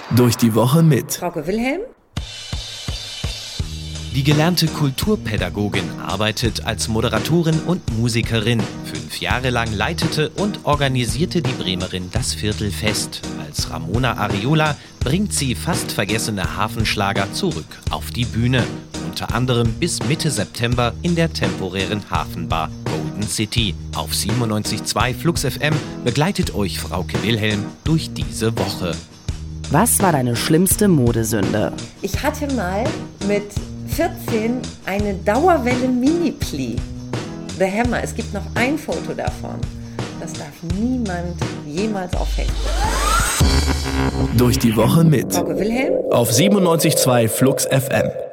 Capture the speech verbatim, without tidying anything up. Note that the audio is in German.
Durch die Woche mit Frauke Wilhelm. Die gelernte Kulturpädagogin arbeitet als Moderatorin und Musikerin. Fünf Jahre lang leitete und organisierte die Bremerin das Viertelfest. Als Ramona Ariola bringt sie fast vergessene Hafenschlager zurück auf die Bühne. Unter anderem bis Mitte September in der temporären Hafenbar Golden City. Auf siebenundneunzig Komma zwei Flux F M begleitet euch Frauke Wilhelm durch diese Woche. Was war deine schlimmste Modesünde? Ich hatte mal mit vierzehn eine Dauerwelle Mini-Pli. The Hammer. Es gibt noch ein Foto davon. Das darf niemand jemals auf Facebook. Durch die Woche mit Frauke Wilhelm auf siebenundneunzig Komma zwei Flux F M.